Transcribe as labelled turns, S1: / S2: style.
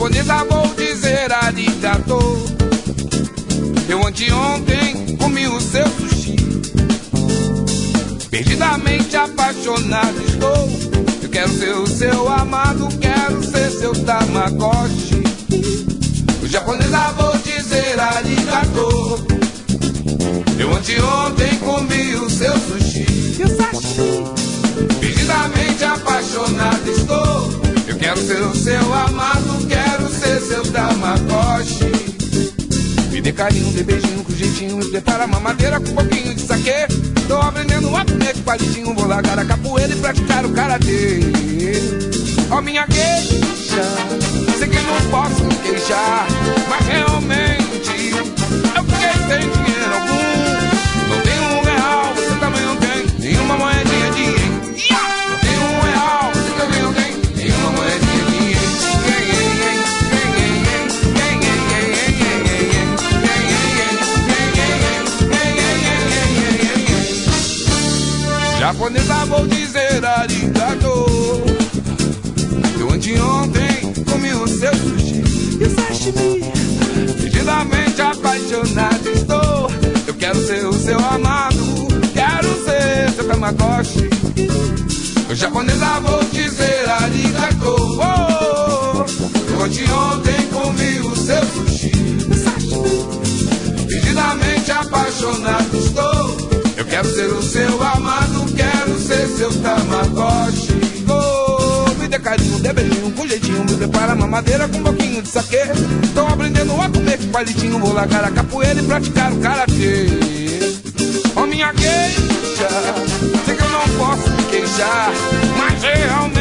S1: japonesa vou dizer arigato. Eu anteontem comi o seu sushi. Perdidamente apaixonado estou. Eu quero ser o seu amado, quero ser seu Tamagotchi. O japonesa vou dizer arigato. Eu anteontem comi o seu sushi. E o sashimi. Perdidamente apaixonado estou. Eu quero ser o seu amado, quero ser seu Tamagotchi. Me dê carinho, dê beijinho com jeitinho, me prepara mamadeira com um pouquinho de saquê. Tô aprendendo a comer com palitinho, vou largar a capoeira e praticar o karatê. Ó minha queixa, sei que não posso me queixar, mas realmente eu fiquei sem dinheiro algum. Não tenho R$1, você também não tem nenhuma moedinha de ien. Não tenho R$1, você também não tem nenhuma moedinha de ien. Japonesa vou dizer arigato. Eu anteontem comi o seu sushi e o sashimi. Perdidamente apaixonado estou. Eu quero ser o seu amado, quero ser seu Tamagotchi. Eu japonesa vou dizer arigato. Eu anteontem comi o seu sushi e o sashimi. Perdidamente apaixonado estou. Eu quero ser o seu amado, quero ser seu Tamagotchi. Me dê carinho, dê beijinho, com jeitinho, me prepara mamadeira com um pouquinho de saquê. Tô aprendendo a comer com palitinho, vou largar a capoeira e praticar o karatê. Ó minha queixa, sei que eu não posso me queixar, mas realmente